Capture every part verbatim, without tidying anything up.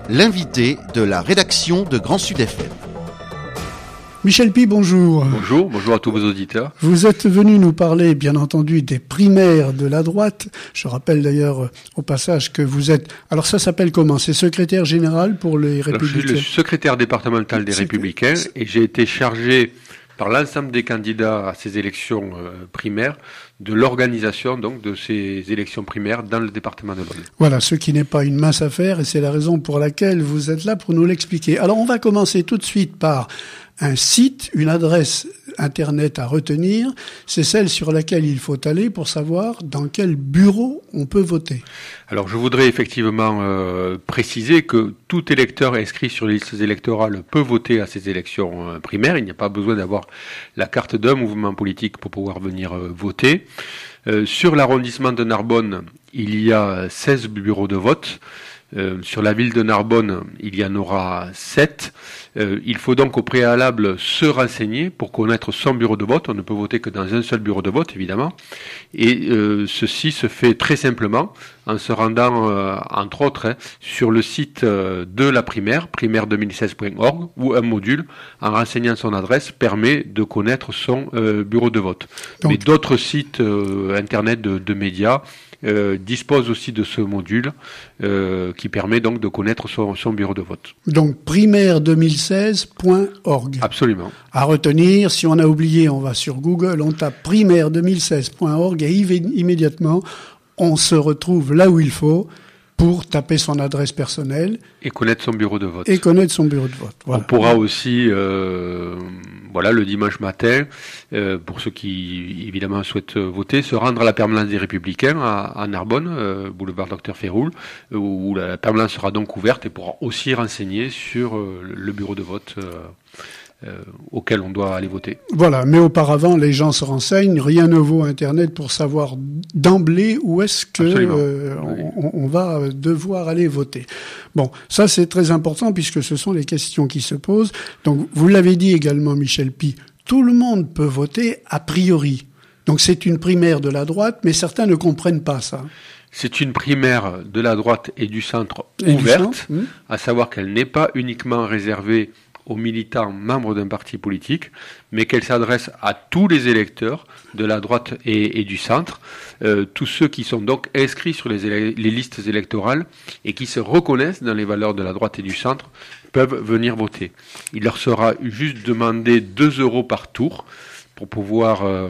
l'invité de la rédaction de Grand Sud F M. Michel Py, bonjour. Bonjour, bonjour à tous vos auditeurs. Vous êtes venu nous parler, bien entendu, des primaires de la droite. Je rappelle d'ailleurs euh, au passage que vous êtes... Alors ça s'appelle comment ? C'est secrétaire général pour les Républicains ? Alors, je suis le secrétaire départemental des C'est... Républicains et j'ai été chargé par l'ensemble des candidats à ces élections euh, primaires de l'organisation donc de ces élections primaires dans le département de l'Aube. Voilà, ce qui n'est pas une mince affaire et c'est la raison pour laquelle vous êtes là pour nous l'expliquer. Alors on va commencer tout de suite par un site, une adresse Internet à retenir, c'est celle sur laquelle il faut aller pour savoir dans quel bureau on peut voter. Alors je voudrais effectivement euh, préciser que tout électeur inscrit sur les listes électorales peut voter à ces élections euh, primaires. Il n'y a pas besoin d'avoir la carte d'un mouvement politique pour pouvoir venir euh, voter. Euh, sur l'arrondissement de Narbonne, il y a seize bureaux de vote. Euh, sur la ville de Narbonne, il y en aura sept. Euh, il faut donc au préalable se renseigner pour connaître son bureau de vote. On ne peut voter que dans un seul bureau de vote, évidemment. Et euh, ceci se fait très simplement en se rendant, euh, entre autres, hein, sur le site euh, de la primaire, primaire deux mille seize point org, où un module, en renseignant son adresse, permet de connaître son euh, bureau de vote. Donc, mais d'autres sites euh, Internet de, de médias Euh, dispose aussi de ce module euh, qui permet donc de connaître son, son bureau de vote. Donc primaire deux mille seize point org. Absolument. À retenir, si on a oublié, on va sur Google, on tape primaire deux mille seize point org et immédiatement on se retrouve là où il faut pour taper son adresse personnelle. Et connaître son bureau de vote. Et connaître son bureau de vote. Voilà. On pourra aussi, euh, voilà, le dimanche matin, euh, pour ceux qui, évidemment, souhaitent voter, se rendre à la permanence des Républicains à, à Narbonne, euh, boulevard Docteur Féroul, où, où la permanence sera donc ouverte et pourra aussi renseigner sur euh, le bureau de vote euh, Euh, auquel on doit aller voter. Voilà, mais auparavant, les gens se renseignent, rien ne vaut Internet pour savoir d'emblée où est-ce que euh, oui. on, on va devoir aller voter. Bon, ça c'est très important puisque ce sont les questions qui se posent. Donc, vous l'avez dit également, Michel Py, tout le monde peut voter a priori. Donc c'est une primaire de la droite, mais certains ne comprennent pas ça. C'est une primaire de la droite et du centre et ouverte, du centre, hum. à savoir qu'elle n'est pas uniquement réservée aux militants membres d'un parti politique, mais qu'elle s'adresse à tous les électeurs de la droite et, et du centre, euh, tous ceux qui sont donc inscrits sur les, éle- les listes électorales et qui se reconnaissent dans les valeurs de la droite et du centre peuvent venir voter. Il leur sera juste demandé deux euros par tour pour pouvoir... Euh,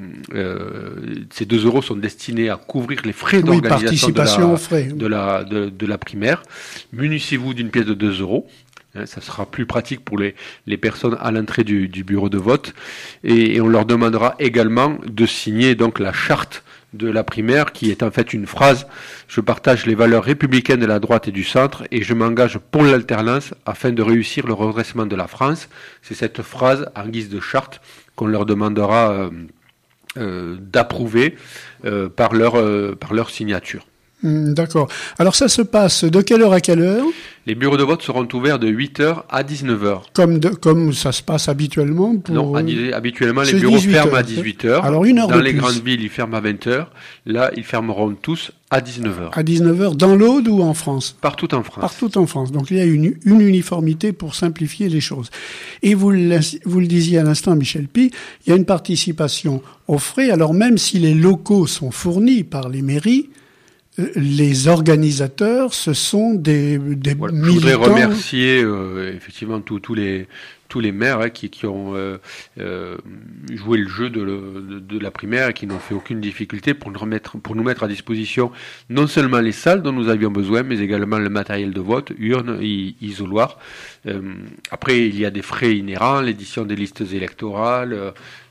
euh, ces deux euros sont destinés à couvrir les frais oui, d'organisation de la, frais. de, la, de, de la primaire. Munissez-vous d'une pièce de deux euros. Ça sera plus pratique pour les, les personnes à l'entrée du, du bureau de vote. Et, et on leur demandera également de signer donc la charte de la primaire, qui est en fait une phrase « Je partage les valeurs républicaines de la droite et du centre et je m'engage pour l'alternance afin de réussir le redressement de la France ». C'est cette phrase en guise de charte qu'on leur demandera euh, euh, d'approuver euh, par leur, euh, par leur signature. Mmh, d'accord. Alors ça se passe de quelle heure à quelle heure ? Les bureaux de vote seront ouverts de huit heures à dix-neuf heures. Comme, de, comme ça se passe habituellement pour... Non, habituellement les bureaux ferment à dix-huit heures. Alors une heure Dans de les plus. grandes villes, ils ferment à vingt heures. Là, ils fermeront tous à dix-neuf heures. À dix-neuf heures, dans l'Aude ou en France ? Partout en France. Partout en France. Donc il y a une, une uniformité pour simplifier les choses. Et vous, vous le disiez à l'instant, Michel Py, il y a une participation aux frais. Alors même si les locaux sont fournis par les mairies, les organisateurs, ce sont des, des voilà, militants. Je voudrais remercier euh, effectivement tous tous les tous les maires hein, qui qui ont euh, euh, joué le jeu de, le, de la primaire et qui n'ont fait aucune difficulté pour nous remettre pour nous mettre à disposition non seulement les salles dont nous avions besoin, mais également le matériel de vote, urnes, isoloirs. Euh, après, il y a des frais inhérents, l'édition des listes électorales, euh,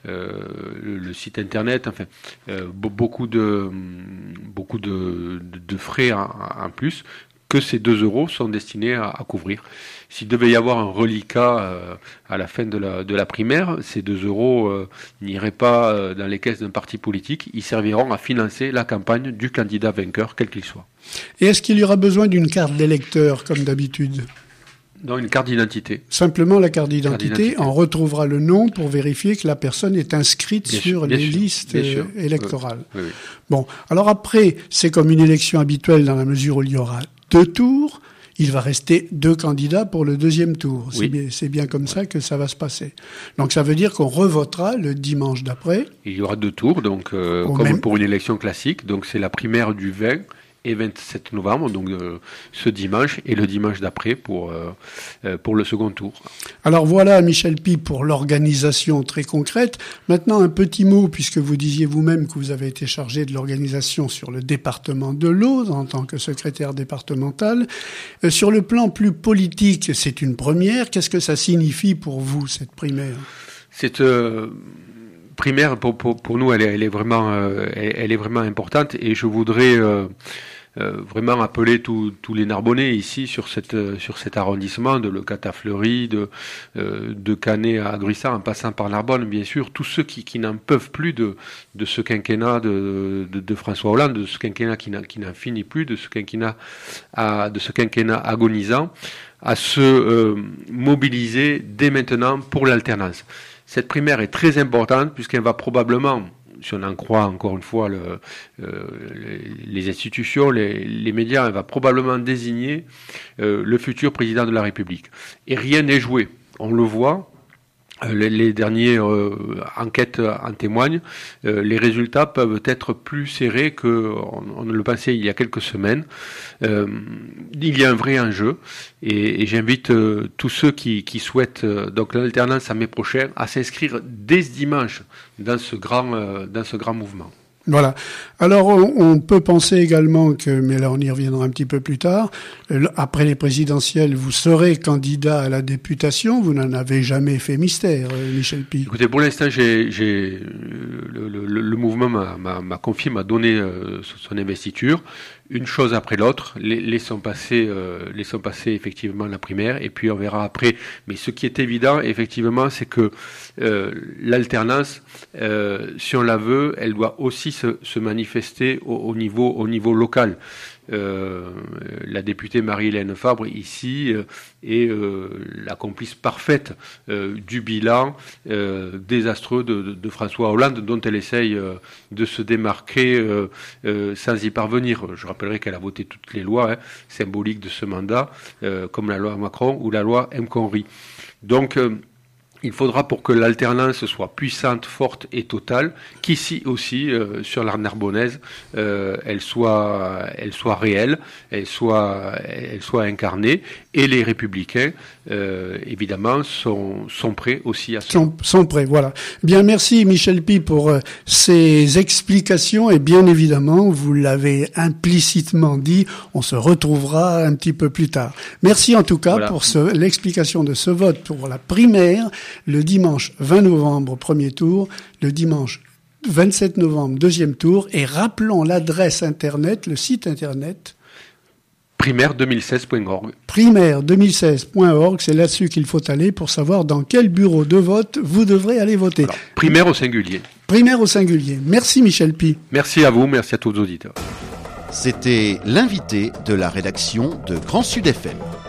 le, le site internet, enfin euh, beaucoup de beaucoup de, de, de frais en, en plus que ces deux euros sont destinés à, à couvrir. S'il devait y avoir un reliquat euh, à la fin de la, de la primaire, ces deux euros euh, n'iraient pas euh, dans les caisses d'un parti politique, ils serviront à financer la campagne du candidat vainqueur, quel qu'il soit. Et est-ce qu'il y aura besoin d'une carte d'électeur, comme d'habitude ? Non, une carte d'identité. Simplement la carte d'identité, carte d'identité. On retrouvera le nom pour vérifier que la personne est inscrite bien sur sûr, les sûr, listes électorales. Oui, oui, oui. Bon, alors après, c'est comme une élection habituelle dans la mesure où il y aura deux tours. il va rester deux candidats pour le deuxième tour. Oui. C'est bien, c'est bien comme ça que ça va se passer. Donc ça veut dire qu'on revotera le dimanche d'après. Il y aura deux tours, donc euh, comme même... pour une élection classique. Donc c'est la primaire du vingt et vingt-sept novembre, donc euh, ce dimanche, et le dimanche d'après pour, euh, euh, pour le second tour. Alors voilà, Michel Py, pour l'organisation très concrète. Maintenant, un petit mot, puisque vous disiez vous-même que vous avez été chargé de l'organisation sur le département de l'Aude, en tant que secrétaire départemental. Euh, sur le plan plus politique, c'est une première. Qu'est-ce que ça signifie pour vous, cette primaire ? C'est... Euh... primaire pour, pour, pour nous, elle est, elle est vraiment, euh, elle, elle est vraiment importante, et je voudrais euh, euh, vraiment appeler tous tous les Narbonnais ici sur cette sur cet arrondissement, de Leucate à Fleury, de euh, de Canet à Gruissant, en passant par Narbonne, bien sûr, tous ceux qui, qui n'en peuvent plus de de ce quinquennat de, de, de François Hollande, de ce quinquennat qui n'en qui n'en finit plus, de ce quinquennat à, de ce quinquennat agonisant, à se euh, mobiliser dès maintenant pour l'alternance. Cette primaire est très importante puisqu'elle va probablement, si on en croit encore une fois le, euh, les institutions, les, les médias, elle va probablement désigner euh, le futur président de la République. Et rien n'est joué. On le voit. Les, les dernières euh, enquêtes en témoignent. Euh, les résultats peuvent être plus serrés qu'on on le pensait il y a quelques semaines. Euh, il y a un vrai enjeu, et, et j'invite euh, tous ceux qui, qui souhaitent euh, donc l'alternance en mai prochain à s'inscrire dès ce dimanche dans ce grand, euh, dans ce grand mouvement. Voilà. Alors, on, on peut penser également que, mais là on y reviendra un petit peu plus tard, après les présidentielles, vous serez candidat à la députation. Vous n'en avez jamais fait mystère, Michel Py. Écoutez, pour l'instant, j'ai, j'ai le, le, le mouvement m'a, m'a, m'a confié, m'a donné euh, son investiture. Une chose après l'autre, laissons passer, euh, laissons passer effectivement la primaire, et puis on verra après. Mais ce qui est évident, effectivement, c'est que euh, l'alternance, euh, si on la veut, elle doit aussi se, se manifester au, au niveau, au niveau local. Euh, la députée Marie-Hélène Fabre ici euh, est euh, la complice parfaite euh, du bilan euh, désastreux de, de, de François Hollande, dont elle essaye euh, de se démarquer euh, euh, sans y parvenir. Je rappellerai qu'elle a voté toutes les lois hein, symboliques de ce mandat, euh, comme la loi Macron ou la loi El Khomri. Donc euh, il faudra, pour que l'alternance soit puissante, forte et totale, qu'ici aussi, euh, sur la Narbonnaise, euh, elle soit, elle soit réelle, elle soit, elle soit incarnée, et les Républicains, euh, évidemment, sont, sont prêts aussi à ça. Sont, sont prêts, voilà. Bien, merci Michel Py pour euh, ces explications, et bien évidemment, vous l'avez implicitement dit, on se retrouvera un petit peu plus tard. Merci en tout cas voilà. pour ce, l'explication de ce vote pour la primaire. Le dimanche vingt novembre, premier tour, le dimanche vingt-sept novembre, deuxième tour, et rappelons l'adresse internet, le site internet. primaire deux mille seize point org. primaire deux mille seize point org, c'est là-dessus qu'il faut aller pour savoir dans quel bureau de vote vous devrez aller voter. Alors, primaire au singulier. Primaire au singulier. Merci Michel Py. Merci à vous, merci à tous les auditeurs. C'était l'invité de la rédaction de Grand Sud F M.